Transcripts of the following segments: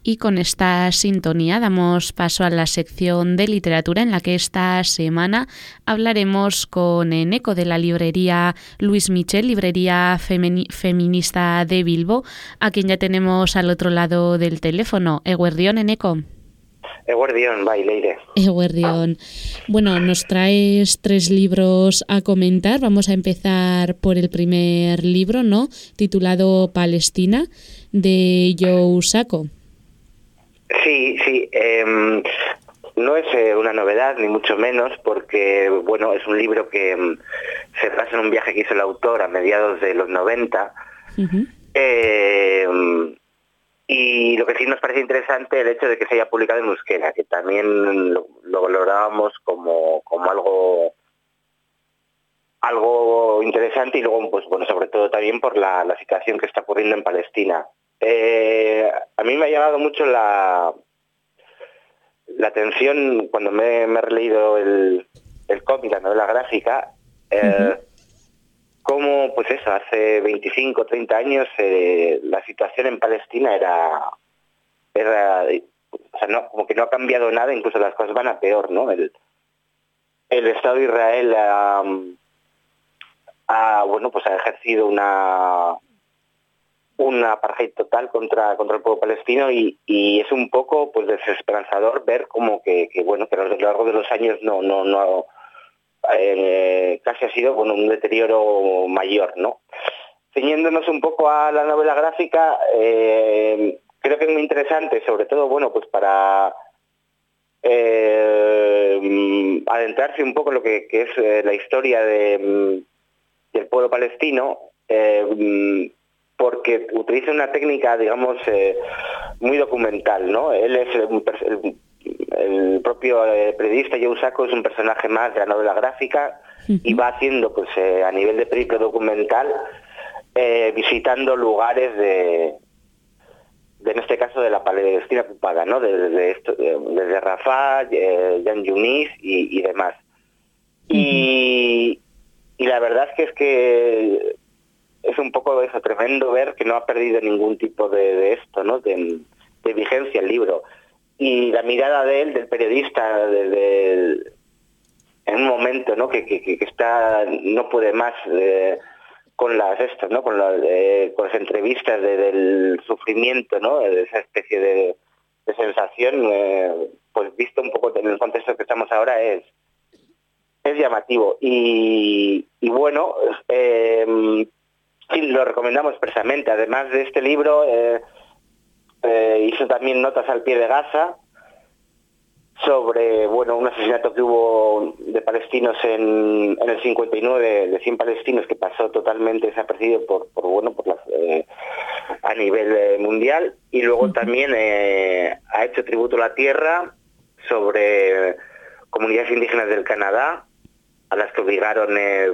Y con esta sintonía damos paso a la sección de literatura en la que esta semana hablaremos con Eneko de la librería Luis Michel, librería feminista de Bilbo, a quien ya tenemos al otro lado del teléfono. Eguerdión, Eneko. Eguerdión, bai, Leire. Eguerdión. Bueno, nos traes 3 libros a comentar. Vamos a empezar por el primer libro, ¿no? Titulado Palestina, de Joe Sacco. Sí. No es una novedad, ni mucho menos, porque, bueno, es un libro que se basa en un viaje que hizo el autor a mediados de los 90. Uh-huh. Y lo que sí nos parece interesante el hecho de que se haya publicado en euskera, que también lo valorábamos como algo interesante, y luego, pues bueno, sobre todo también por la situación que está ocurriendo en Palestina. A mí me ha llamado mucho la atención cuando me he releído el cómic, la novela gráfica, cómo, pues eso, hace 25, 30 años la situación en Palestina era o sea, no, como que no ha cambiado nada, incluso las cosas van a peor, ¿no? El Estado de Israel ha ejercido una apartheid total contra el pueblo palestino, y es un poco, pues, desesperanzador ver como que a lo largo de los años casi ha sido, bueno, un deterioro mayor, ¿no? Ceñiéndonos un poco a la novela gráfica, creo que es muy interesante, sobre todo, bueno, pues para adentrarse un poco en lo que es la historia del pueblo palestino, porque utiliza una técnica, digamos, muy documental, ¿no? Él es el propio periodista Joe Sacco, es un personaje más de la novela gráfica, y va haciendo, pues, a nivel de periplo documental, visitando lugares en este caso, de la Palestina ocupada, ¿no? Desde Rafah, Jan Yunis y demás. Y la verdad es que es un poco eso, tremendo ver que no ha perdido ningún tipo de esto, ¿no? De vigencia el libro. Y la mirada de él, del periodista, en un momento, ¿no? que está, no puede más con las entrevistas del sufrimiento, ¿no? De esa especie de sensación, pues visto un poco en el contexto que estamos ahora, es llamativo. Y bueno, sí, lo recomendamos expresamente. Además de este libro, hizo también Notas al pie de Gaza, sobre, bueno, un asesinato que hubo de palestinos en el 59, de 100 palestinos, que pasó totalmente desapercibido a nivel mundial. Y luego también ha hecho Tributo a la Tierra, sobre comunidades indígenas del Canadá, a las que obligaron,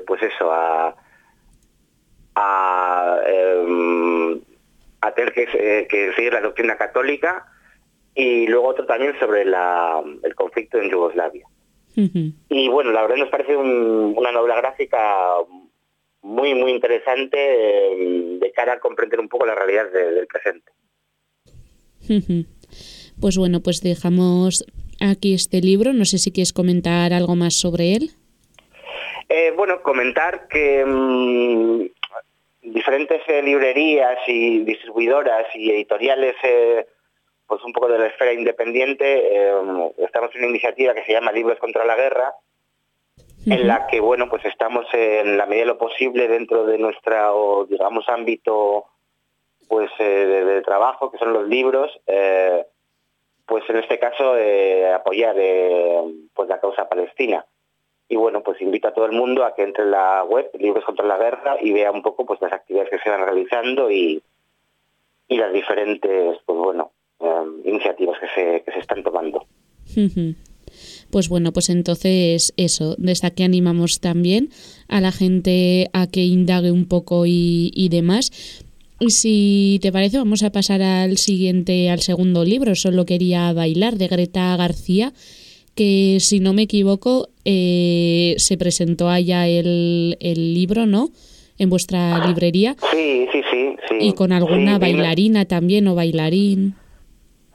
a tener que seguir la doctrina católica. Y luego otro también sobre el conflicto en Yugoslavia. Uh-huh. Y bueno, la verdad nos parece una novela gráfica muy, muy interesante, de cara a comprender un poco la realidad del presente. Uh-huh. Pues bueno, pues dejamos aquí este libro. No sé si quieres comentar algo más sobre él. Comentar que diferentes librerías y distribuidoras y editoriales, pues un poco de la esfera independiente, estamos en una iniciativa que se llama Libros contra la Guerra, uh-huh, en la que, bueno, pues estamos en la medida de lo posible dentro de nuestro, digamos, ámbito, pues de trabajo, que son los libros, pues en este caso apoyar pues la causa palestina. Y bueno, pues invito a todo el mundo a que entre en la web Libros contra la Guerra y vea un poco, pues, las actividades que se van realizando y las diferentes, pues bueno, iniciativas que se están tomando. Uh-huh. Pues bueno, pues entonces eso, desde aquí animamos también a la gente a que indague un poco y demás. Y si te parece, vamos a pasar al segundo libro, Solo quería bailar, de Greta García, que, si no me equivoco, se presentó allá el libro, ¿no?, en vuestra librería. Sí. Y con alguna bailarina también, o bailarín.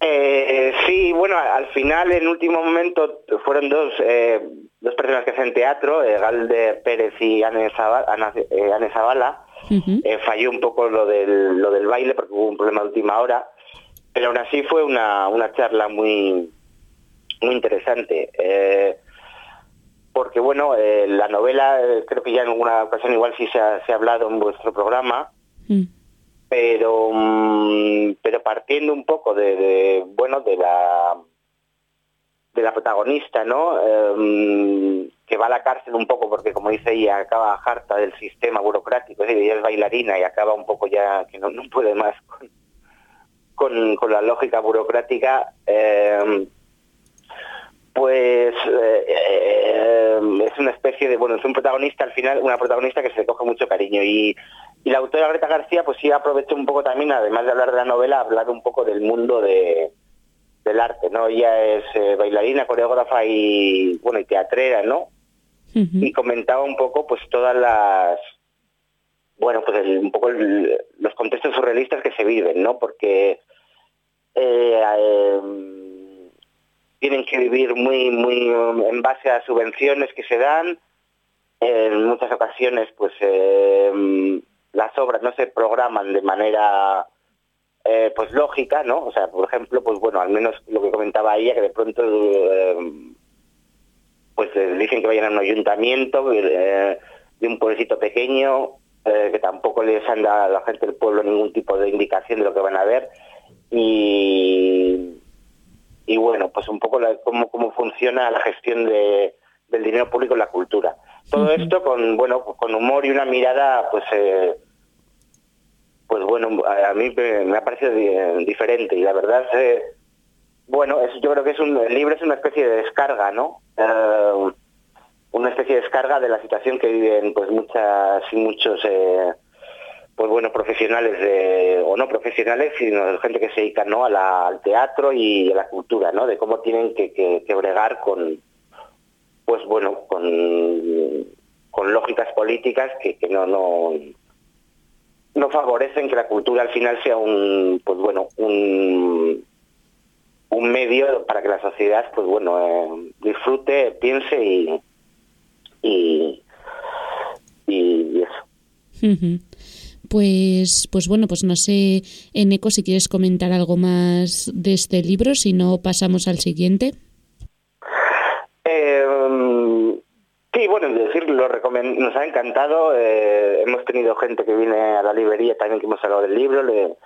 Sí, bueno, al final, en último momento, fueron dos personas que hacen teatro, Galder Pérez y Anne Zavala. Ujú. Falló un poco lo del baile porque hubo un problema de última hora, pero aún así fue una charla muy, muy interesante. Porque, bueno, la novela, creo que ya en alguna ocasión igual sí se ha hablado en vuestro programa, Mm. pero partiendo un poco bueno, de la protagonista, ¿no? Que va a la cárcel un poco porque, como dice ella, acaba harta del sistema burocrático, es decir, ella es bailarina y acaba un poco ya que no puede más con la lógica burocrática. Pues es una especie de, bueno, es un protagonista al final, una protagonista que se le coge mucho cariño, y la autora Greta García pues sí aprovechó un poco también, además de hablar de la novela, hablar un poco del mundo del arte, ¿no? Ella es bailarina, coreógrafa y, bueno, y teatrera, ¿no? Ujú. Y comentaba un poco pues todas las, bueno, pues un poco los contextos surrealistas que se viven, ¿no? Porque tienen que vivir muy muy en base a subvenciones que se dan. En muchas ocasiones pues las obras no se programan de manera pues lógica, ¿no? O sea, por ejemplo, pues bueno, al menos lo que comentaba ella, que de pronto pues dicen que vayan a un ayuntamiento de un pueblecito pequeño, que tampoco les han dado a la gente del pueblo ningún tipo de indicación de lo que van a ver, y bueno, pues un poco cómo funciona la gestión del dinero público en la cultura. Todo Ujú. esto con humor y una mirada, pues bueno, a mí me ha parecido diferente, y la verdad, bueno, yo creo que el libro es una especie de descarga, ¿no? Una especie de descarga de la situación que viven pues muchas y muchos pues bueno, profesionales o no profesionales, sino gente que se dedica, ¿no?, al teatro y a la cultura, ¿no? De cómo tienen que bregar con, pues bueno, con lógicas políticas que no favorecen que la cultura al final sea pues bueno, un medio para que la sociedad, pues bueno, disfrute, piense y, y eso. Ujú. Pues bueno, pues no sé, Eneco, si quieres comentar algo más de este libro, si no pasamos al siguiente. Sí, bueno, es decir, nos ha encantado. Hemos tenido gente que viene a la librería también, que hemos hablado del libro.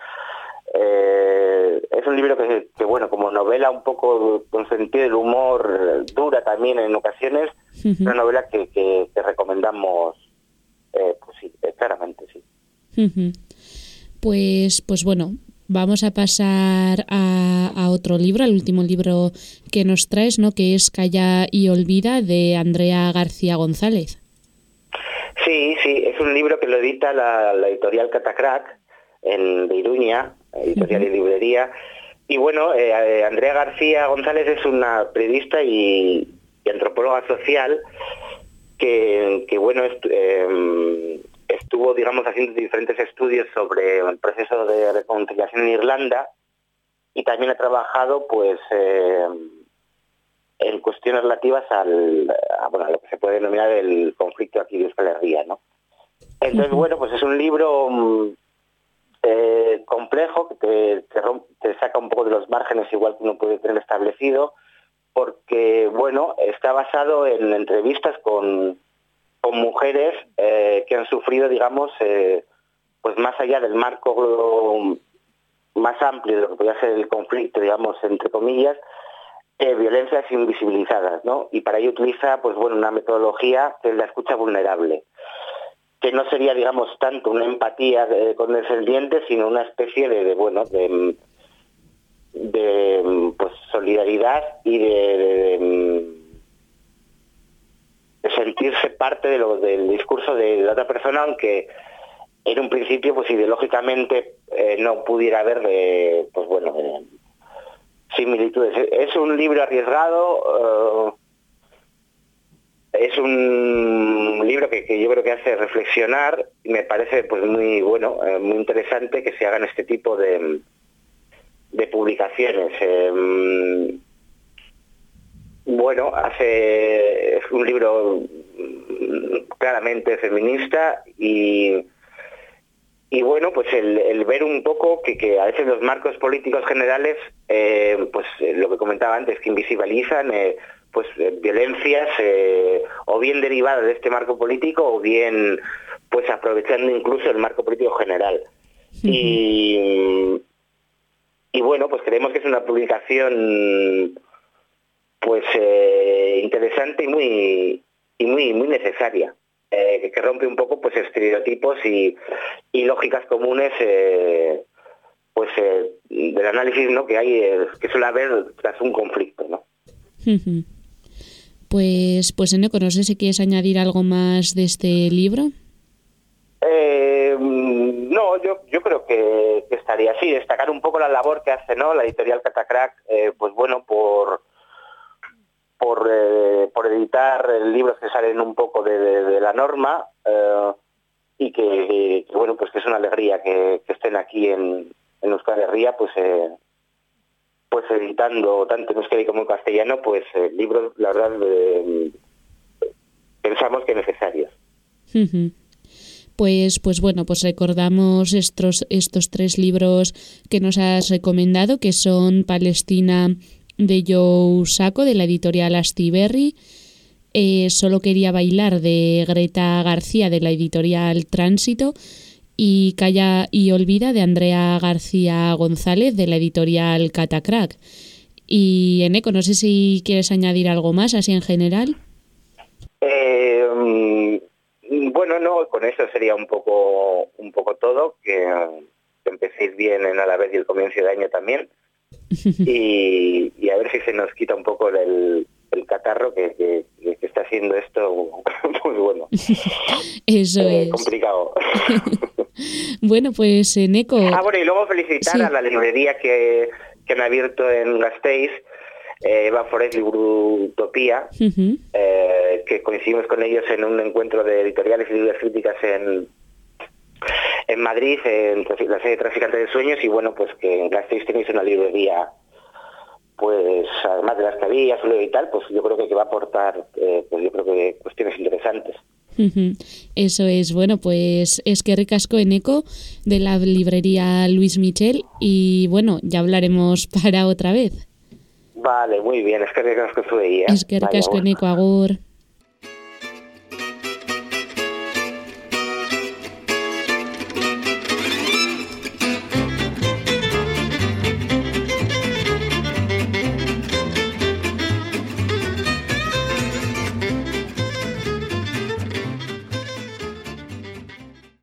Es un libro que, bueno, como novela un poco con sentido del humor, dura también en ocasiones. Ujú. Una novela que recomendamos, pues sí, claramente, sí. Ujú. Pues bueno, vamos a pasar a otro libro, al último libro que nos traes, ¿no? Que es Calla y Olvida, de Andrea García González. Sí, es un libro que lo edita la editorial Catacrac de Iruña, editorial y Ujú. librería. Y bueno, Andrea García González es una periodista y antropóloga social que bueno, estuvo, digamos, haciendo diferentes estudios sobre el proceso de reconciliación en Irlanda, y también ha trabajado pues en cuestiones relativas a lo que se puede denominar el conflicto aquí de Euskal Herria, ¿no? Entonces, Ujú. bueno, pues es un libro complejo, que te saca un poco de los márgenes, igual que uno puede tener establecido, porque, bueno, está basado en entrevistas con mujeres que han sufrido, digamos, pues más allá del marco más amplio de lo que podría ser el conflicto, digamos, entre comillas, violencias invisibilizadas, ¿no? Y para ello utiliza, pues bueno, una metodología que es la escucha vulnerable, que no sería, digamos, tanto una empatía condescendiente, sino una especie de pues solidaridad y de sentirse parte del discurso de la otra persona, aunque en un principio pues ideológicamente no pudiera haber pues bueno, similitudes. Es un libro arriesgado, es un libro que yo creo que hace reflexionar, y me parece pues muy bueno, muy interesante que se hagan este tipo de publicaciones. Bueno, es un libro claramente feminista y bueno, pues el ver un poco que a veces los marcos políticos generales, pues lo que comentaba antes, que invisibilizan pues violencias o bien derivadas de este marco político o bien pues aprovechando incluso el marco político general. Y bueno, pues creemos que es una publicación pues interesante y muy necesaria. Que rompe un poco pues estereotipos y lógicas comunes pues del análisis, ¿no?, que hay que suele haber tras un conflicto, ¿no? Pues Eneco, no sé si quieres añadir algo más de este libro. No, yo creo que estaría así, destacar un poco la labor que hace, ¿no?, la editorial Catacrack, pues bueno, por editar libros que salen un poco de la norma, y que bueno, pues que es una alegría que estén aquí en Euskal Herria, pues editando tanto en euskera como en castellano, pues libros, la verdad, pensamos que necesarios. Pues bueno, pues recordamos estos 3 libros que nos has recomendado, que son Palestina, de Joe Sacco, de la editorial Astiberri, Solo quería bailar, de Greta García, de la editorial Tránsito, y Calla y olvida, de Andrea García González, de la editorial Catacrack. Y Eneco, no sé si quieres añadir algo más así en general. Bueno, no, con eso sería un poco todo, que empecéis bien en Alavés y el comienzo de año también. Y a ver si se nos quita un poco el catarro que está haciendo esto muy bueno. Eso es complicado. Bueno, pues Eneco. Bueno, y luego felicitar a la librería que han abierto en Gasteiz, Eva Forest Liburutopía, que coincidimos con ellos en un encuentro de editoriales y libros críticas en Madrid, en la sede de Traficantes de Sueños, y bueno, pues que en Gasteiz tenéis una librería, pues además de las que había, solo y tal, pues yo creo que va a aportar, pues yo creo que cuestiones interesantes. Eso es. Bueno, pues es que ricasco, Eneco, de la librería Luis Michel, y bueno, ya hablaremos para otra vez. Vale, muy bien, es que ricasco, Es que ricasco, Eneco, agur.